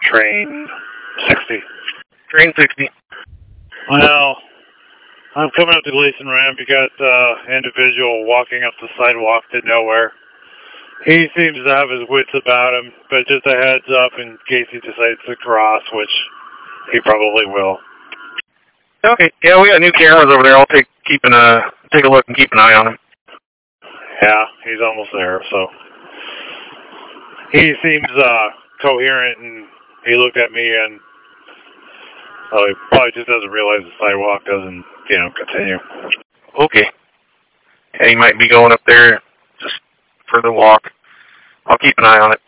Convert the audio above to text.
Train 60. Train 60. Well, I'm coming up to Gleason Ramp. You got individual walking up the sidewalk to nowhere. He seems to have his wits about him, but just a heads up in case he decides to cross, which he probably will. Okay, yeah, we got new cameras over there. I'll take a look and keep an eye on him. Yeah, he's almost there, so. He seems coherent, and he looked at me, and he probably just doesn't realize the sidewalk doesn't, continue. Okay. Yeah, he might be going up there just for the walk. I'll keep an eye on it.